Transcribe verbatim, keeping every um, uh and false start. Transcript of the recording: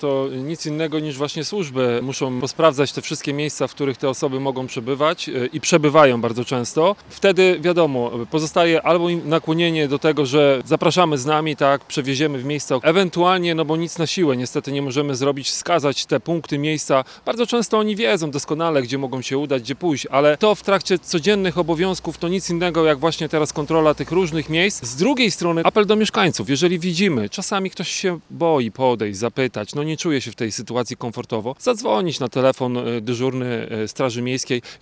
To nic innego niż właśnie służby muszą posprawdzać te wszystkie miejsca, w których te osoby mogą przebywać i przebywają bardzo często. Wtedy wiadomo, pozostaje albo im nakłonienie do tego, że zapraszamy z nami, tak, przewieziemy w miejsca, ewentualnie, no bo nic na siłę niestety nie możemy zrobić, wskazać te punkty, miejsca. Bardzo często oni wiedzą doskonale, gdzie mogą się udać, gdzie pójść, ale to w trakcie codziennych obowiązków to nic innego jak właśnie teraz kontrola tych różnych miejsc. Z drugiej strony apel do mieszkańców, jeżeli widzimy, czasami ktoś się boi podejść, zapytać, no nie czuje się w tej sytuacji komfortowo, zadzwonić na telefon dyżurny Straży Miejskiej.